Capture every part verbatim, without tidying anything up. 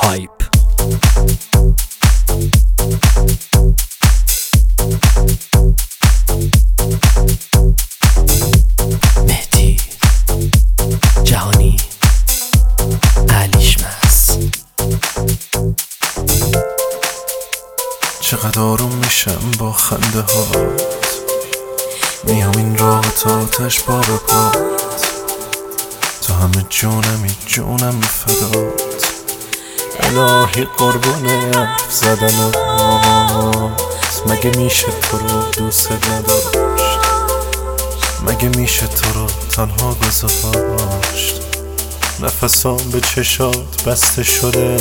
هایپ. مهدی جهانی علیش مس. چقدر آروم میشم با خنده هات، میام این راه تا آتش پا به پات، تو همه جونمی جونم فدات، الهی قربونه حرف زدنت. مگه میشه تو رو دوست نداشت؟ مگه میشه تو رو تنها گذاشت؟ نفسام به چشات بسته شده،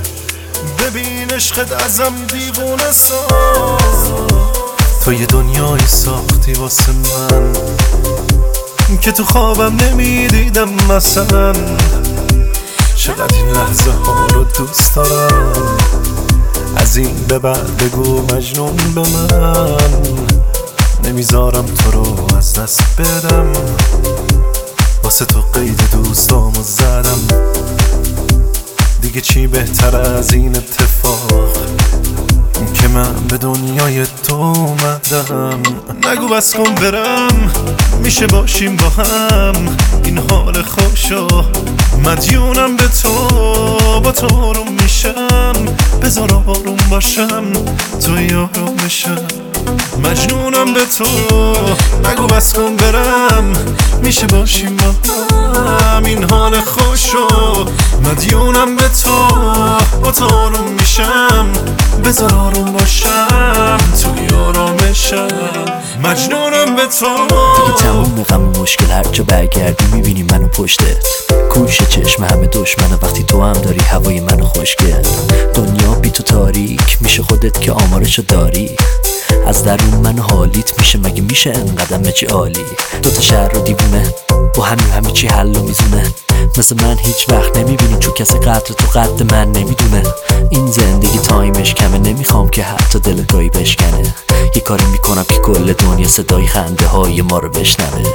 ببین عشقت ازم دیوونه ساز. تو یه دنیایی ساختی واسه من که تو خوابم نمیدیدم مثلا. چقدر این لحظه ها رو دوست دارم، از این به بعد بگو مجنون به من. نمیذارم تو رو از دست بدم، واسه تو قید دوستامو زدم. دیگه چی بهتر از این اتفاق که من به دنیای تو اومدم. نگو بس کن برم، میشه باشیم با هم، این حال خوشو مدیونم به تو. با تو آروم میشم، بذار آروم باشم، تو یارم بشم، مجنونم به تو. نگو بس کن برم، میشه باشیم با هم، این حال خوشو مدیونم به تو. با تو آروم میشم، بذار آروم باشم، تو یارمشم، مجنونم به تو. دیگه تموم غم مشکل، هر جا برگردی میبینی منو پشتت. کوش چشم همه دشمنه وقتی تو هم داری هوای منو خوشگل. دنیا بی تو تاریک میشه، خودت که آمارشو داری. از درون من حالیت میشه، مگه میشه انقدر چی عالی. دوتا شهر رو دیوونه با همین همه چی حل و میزونه. مثل من هیچ وقت نمیبینی، چون کسی قدر تو قد من نمیدونه. این زندگی تایمش کمه، نمیخوام که حتی دلگاهی بشکنه. یه کاری میکنم که کل دنیا صدای خنده های ما رو بشنوه.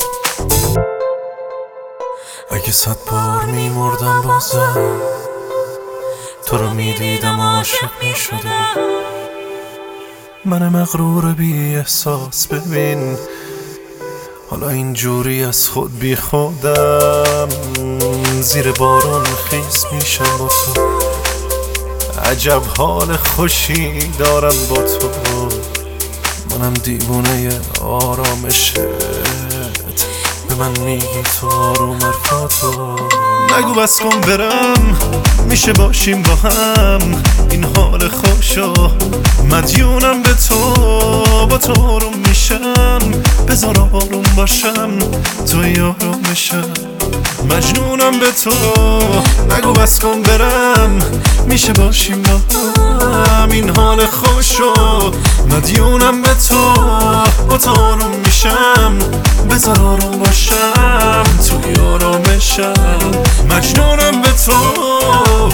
اگه صد بار میمردم بازم، تو رو میدیدم عاشق میشدم. من مغرور بی احساس ببین، حالا اینجوری از خود بی خودم. زیر بارون خیس میشم با تو، عجب حال خوشی دارم با تو. منم دیوونه آرامشت، به من میگی تو آروم حرفاتو. نگو بس کن برم، میشه باشیم با هم، این حال خوشو مدیونم به تو. با تو آروم میشم، بذار آروم باشم، تو یارمشم، مجنونم به تو. نگو بس کن برم، میشه باشیم با هم، این حال خوشو مدیونم به تو. با تو آروم میشم، بذار آروم باشم، تو یارمشم، مجنونم به تو.